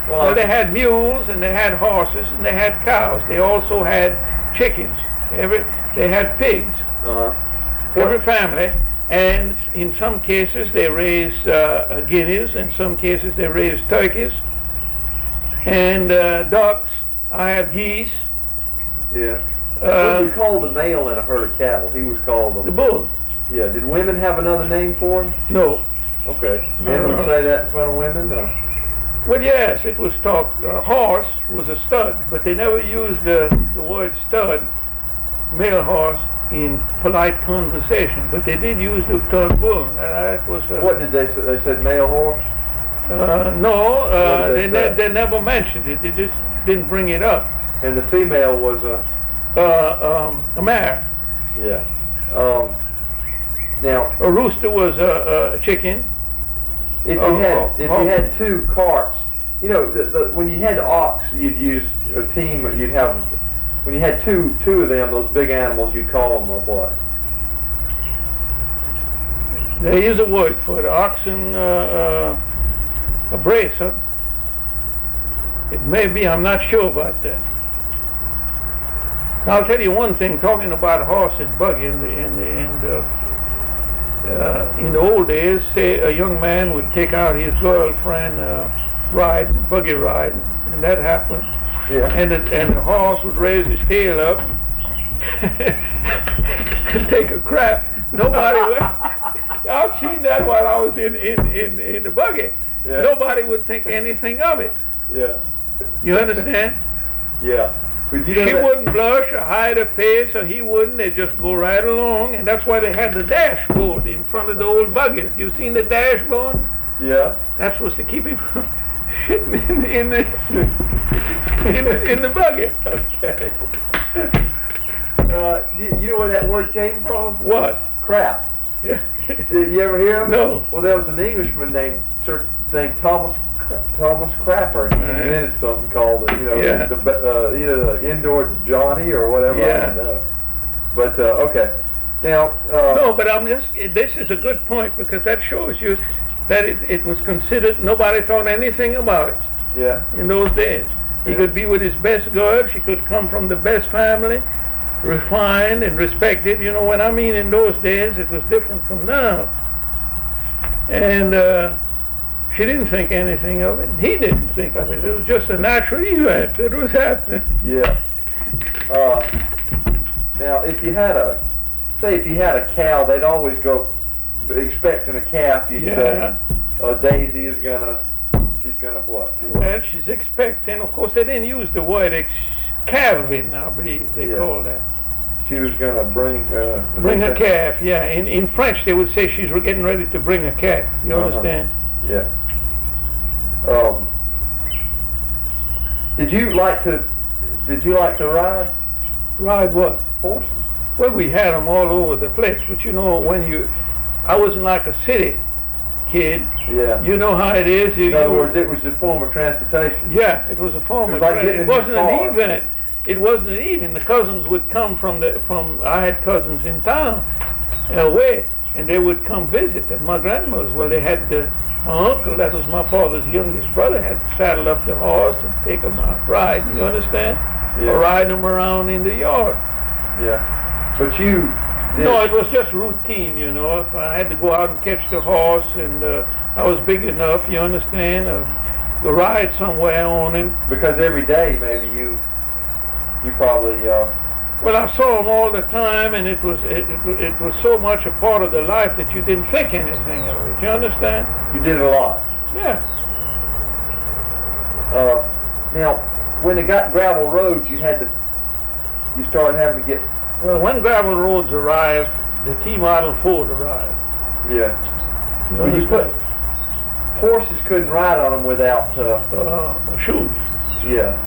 Well, they had mules and they had horses and they had cows. They also had chickens. They had pigs. Every family. And in some cases they raised guineas. In some cases they raised turkeys and ducks. I have geese. Yeah. What we called the male in a herd of cattle? He was called the bull. Yeah. Did women have another name for him? No. Okay. Men would say that in front of women? No. Well, yes, it was talked. Horse was a stud, but they never used the word stud, male horse, in polite conversation. But they did use the term bull. That was. What did they say? They said male horse? No, they never mentioned it. They just didn't bring it up. And the female was a mare. Yeah. Now a rooster was a chicken. If you had two carts, you know, when you had the ox, you'd use a team. You'd have when you had two of them, those big animals, you'd call them what? There is a word for it. Oxen, a bracer. It may be. I'm not sure about that. Now, I'll tell you one thing. Talking about horse and buggy in the old days, say a young man would take out his girlfriend buggy ride, and that happened. Yeah. And the horse would raise his tail up and take a crap. Nobody would. I've seen that while I was in the buggy. Yeah. Nobody would think anything of it. Yeah. You understand? Yeah. But you know she wouldn't blush or hide her face, or he wouldn't. They'd just go right along, and that's why they had the dashboard in front of the old buggies. You seen the dashboard? Yeah. That was to keep him from shitting in the buggy. Okay. You know where that word came from? What? Crap. Yeah. Did you ever hear him? No. Well, there was an Englishman named Thomas Crapper. He invented something called, either the indoor Johnny or whatever. Yeah. I don't know. But okay. Now. No, but this is a good point, because that shows you that it was considered. Nobody thought anything about it. Yeah. In those days, he could be with his best girl. She could come from the best family, refined and respected. You know what I mean? In those days, it was different from now. And she didn't think anything of it. He didn't think of it. It was just a natural event that was happening. Yeah. Now, if you had a cow, they'd always go expecting a calf. You'd say, Daisy is she's gonna what? Well, she's expecting. Of course, they didn't use the word calving, I believe they called that. She was gonna bring a calf. Yeah. In French, they would say she's getting ready to bring a calf. You understand? Yeah. Did you like to ride? Ride what? Horses. Well, we had them all over the place, but I wasn't like a city kid. Yeah. You know how it is. In other words, it was a form of transportation. Yeah, it was a form of transportation. It wasn't an event. It wasn't an event. The cousins would come I had cousins in town, away, and they would come visit at my grandmother's. Well, they had my uncle, that was my father's youngest brother, had to saddle up the horse and take him out riding. You understand? Yeah. Or ride him around in the yard. Yeah. But you... No, it was just routine, If I had to go out and catch the horse, and I was big enough, you understand, to ride somewhere on him. Because every day, maybe you probably... Well, I saw him all the time, and it was so much a part of the life that you didn't think anything of it. You understand? You did it a lot. Yeah. Now, when they got gravel roads, you started having to get... Well, when gravel roads arrived, the T-Model Ford arrived. Yeah. Horses couldn't ride on them without... shoes. Yeah.